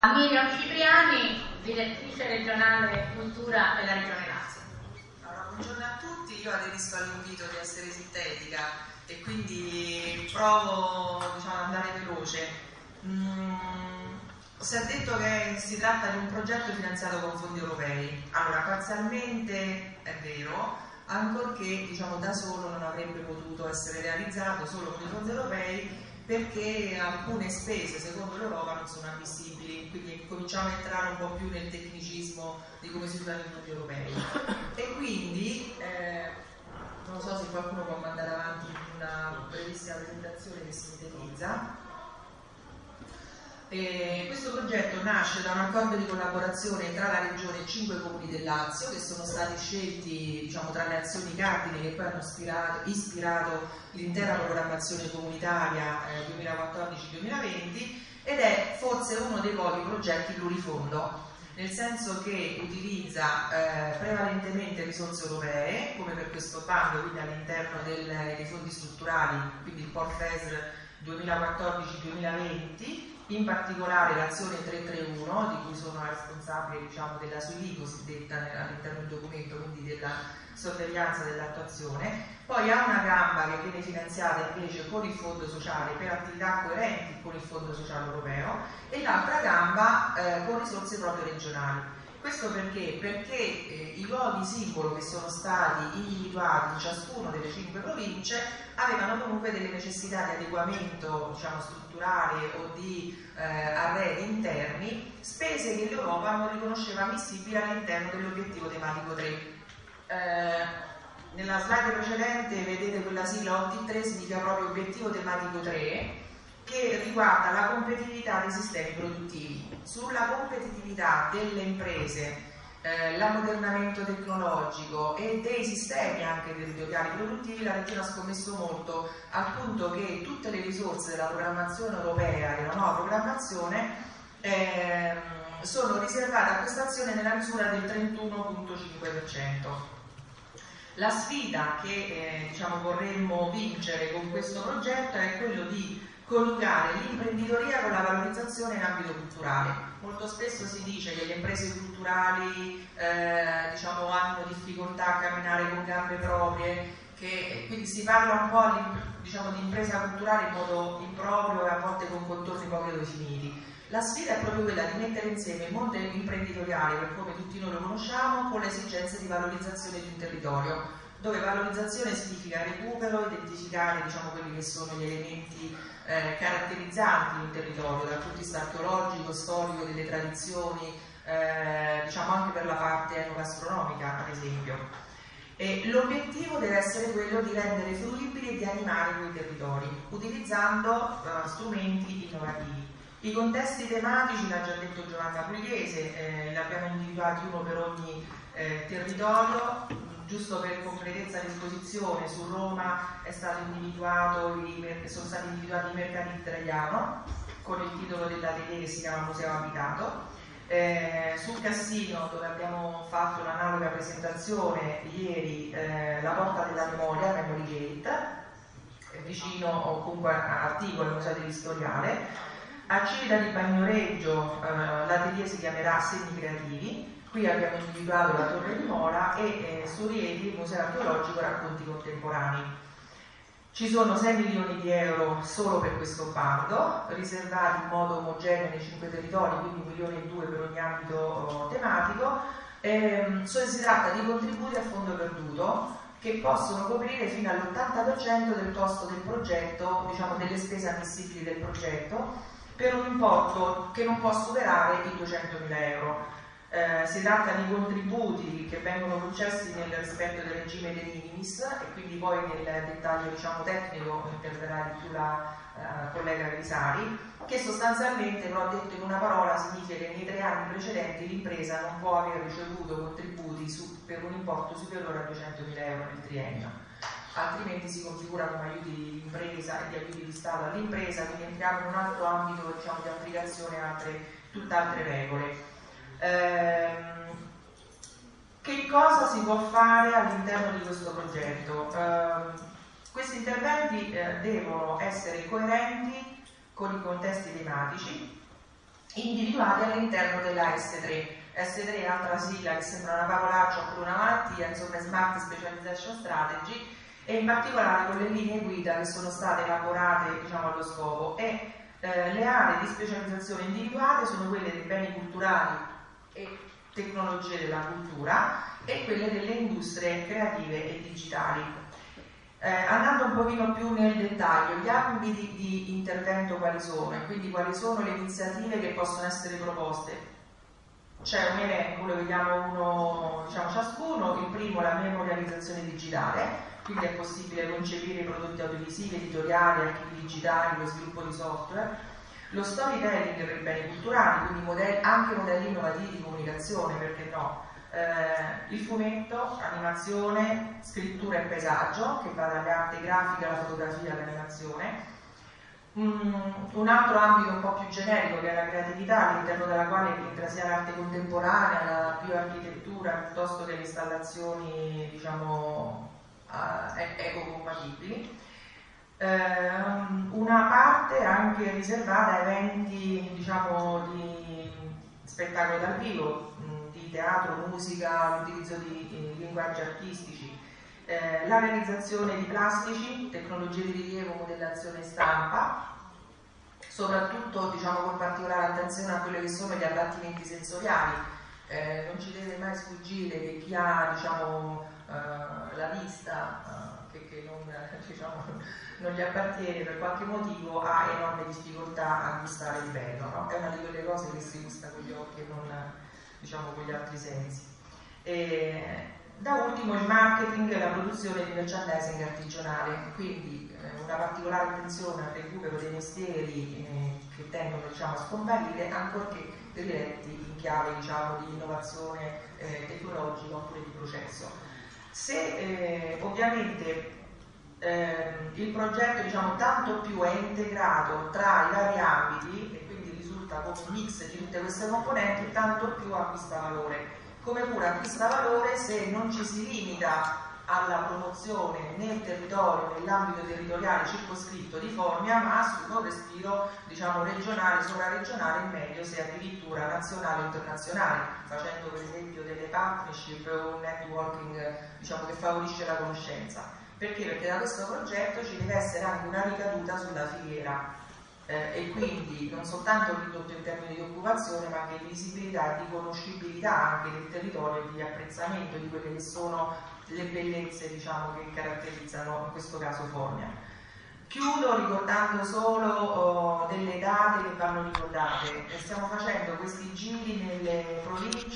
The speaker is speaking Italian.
Miriam Cipriani, direttrice regionale cultura della Regione Lazio. Allora, buongiorno a tutti, io aderisco all'invito di essere sintetica e quindi provo ad andare veloce. Si è detto che si tratta di un progetto finanziato con fondi europei. Allora, parzialmente è vero, ancorché da solo non avrebbe potuto essere realizzato solo con i fondi europei, perché alcune spese secondo l'Europa non sono ammissibili, quindi cominciamo a entrare un po' più nel tecnicismo di come si usano i fondi europei. E quindi non so se qualcuno può mandare avanti una brevissima presentazione che sintetizza. Questo progetto nasce da un accordo di collaborazione tra la Regione e 5 comuni del Lazio, che sono stati scelti tra le azioni cardine che poi hanno ispirato l'intera programmazione comunitaria 2014-2020, ed è forse uno dei pochi progetti plurifondo, nel senso che utilizza prevalentemente risorse europee, come per questo bando, quindi all'interno dei fondi strutturali, quindi il POR-FESR 2014-2020, in particolare l'azione 331, di cui sono responsabile della SUILI cosiddetta all'interno del documento, quindi della sorveglianza dell'attuazione. Poi ha una gamba che viene finanziata invece con il fondo sociale per attività coerenti con il fondo sociale europeo, e l'altra gamba con risorse proprio regionali. Questo perché? Perché i luoghi simbolo che sono stati individuati in ciascuno delle 5 province avevano comunque delle necessità di adeguamento strutturale o di arredi interni, spese che l'Europa non riconosceva ammissibili all'interno dell'obiettivo tematico 3. Nella slide precedente vedete quella sigla OT3, significa proprio obiettivo tematico 3, che riguarda la competitività dei sistemi produttivi. Sulla competitività delle imprese, l'ammodernamento tecnologico e dei sistemi anche territoriali produttivi, la Regione ha scommesso molto, al punto che tutte le risorse della programmazione europea, della nuova programmazione, sono riservate a questa azione nella misura del 31,5%. La sfida che vorremmo vincere con questo progetto è quello di coniugare l'imprenditoria con la valorizzazione in ambito culturale. Molto spesso si dice che le imprese culturali hanno difficoltà a camminare con gambe proprie, quindi si parla un po' di impresa culturale in modo improprio e a volte con contorni poco definiti. La sfida è proprio quella di mettere insieme il mondo imprenditoriale, per come tutti noi lo conosciamo, con le esigenze di valorizzazione di un territorio, dove valorizzazione significa recupero, identificare quelli che sono gli elementi caratterizzanti di un territorio, dal punto di vista archeologico, storico, delle tradizioni, anche per la parte enogastronomica, ad esempio. L'obiettivo deve essere quello di rendere fruibili e di animare quei territori, utilizzando strumenti innovativi. I contesti tematici, l'ha già detto Giovanna Pugliese, li abbiamo individuati uno per ogni territorio. Giusto per completezza di esposizione, su Roma sono stati individuati i mercati d'Italiano con il titolo dell'atelier che si chiama Museo Abitato. Sul Cassino, dove abbiamo fatto un'analoga presentazione ieri, la Porta della Memoria, Memory Gate, vicino o comunque a Artico, al Museo dell'Istoriale. A Civita di Bagnoregio l'atelier si chiamerà Segni Creativi. Qui abbiamo individuato la Torre di Mora e su Rieti il Museo Archeologico Racconti Contemporanei. Ci sono 6 milioni di euro solo per questo bando, riservati in modo omogeneo nei 5 territori, quindi 1,2 milioni per ogni ambito tematico. Si tratta di contributi a fondo perduto che possono coprire fino all'80% del costo del progetto, delle spese ammissibili del progetto, per un importo che non può superare i 200.000 euro. Si tratta di contributi che vengono concessi nel rispetto del regime de minimis, e quindi poi nel dettaglio tecnico interverrà di più la collega Grisari, che sostanzialmente, però detto in una parola, significa che nei 3 anni precedenti l'impresa non può aver ricevuto contributi per un importo superiore a 200.000 euro nel triennio, altrimenti si configurano come aiuti di impresa e di aiuti di Stato all'impresa, quindi entriamo in un altro ambito di applicazione a tutt'altre regole. Che cosa si può fare all'interno di questo progetto? Questi interventi devono essere coerenti con i contesti tematici, individuati all'interno della S3. S3 è altra sigla che sembra una parolaccia oppure una malattia, insomma Smart Specialization Strategy, e in particolare con le linee guida che sono state elaborate, diciamo, allo scopo. E le aree di specializzazione individuate sono quelle dei beni culturali e tecnologie della cultura e quelle delle industrie creative e digitali. Andando un pochino più nel dettaglio, gli ambiti di intervento quali sono e quindi quali sono le iniziative che possono essere proposte. C'è un elenco, lo vediamo uno, diciamo, ciascuno. Il primo, la memorializzazione digitale, quindi è possibile concepire i prodotti audiovisivi, editoriali, archivi digitali, lo sviluppo di software. Lo storytelling per i beni culturali, quindi anche modelli innovativi di comunicazione, perché no? Il fumetto, animazione, scrittura e paesaggio, che va dalle arti grafiche alla fotografia all'animazione. Un altro ambito un po' più generico che è la creatività, all'interno della quale entra sia l'arte contemporanea, la bioarchitettura, piuttosto che le installazioni, diciamo, ecocompatibili. Una parte anche riservata a eventi, diciamo, di spettacolo dal vivo, di teatro, musica, l'utilizzo di linguaggi artistici, la realizzazione di plastici, tecnologie di rilievo, modellazione e stampa, soprattutto, diciamo, con particolare attenzione a quelli che sono gli abbattimenti sensoriali. Non ci deve mai sfuggire che chi ha, diciamo, la vista che non, diciamo, non gli appartiene per qualche motivo ha enorme difficoltà a gustare il bello, no? È una di quelle cose che si gusta con gli occhi e non, diciamo, con gli altri sensi. Da ultimo il marketing e la produzione di merchandising artigianale, quindi una particolare attenzione al recupero dei mestieri che tendono, diciamo, a scomparire, ancorché diretti in chiave, diciamo, di innovazione tecnologica oppure di processo. Se ovviamente il progetto, diciamo, tanto più è integrato tra i vari ambiti e quindi risulta come un mix di tutte queste componenti, tanto più acquista valore. Come pure acquista valore se non ci si limita alla promozione nel territorio, nell'ambito territoriale circoscritto di Formia, ma assume un respiro, diciamo, regionale, sovraregionale e meglio se addirittura nazionale o internazionale, facendo per esempio delle partnership o un networking, diciamo, che favorisce la conoscenza. Perché? Perché da questo progetto ci deve essere anche una ricaduta sulla filiera e quindi non soltanto ridotto in termini di occupazione, ma anche di visibilità e di conoscibilità anche del territorio e di apprezzamento di quelle che sono le bellezze, diciamo, che caratterizzano in questo caso Formia. Chiudo ricordando solo delle date che vanno ricordate. Stiamo facendo questi giri nelle province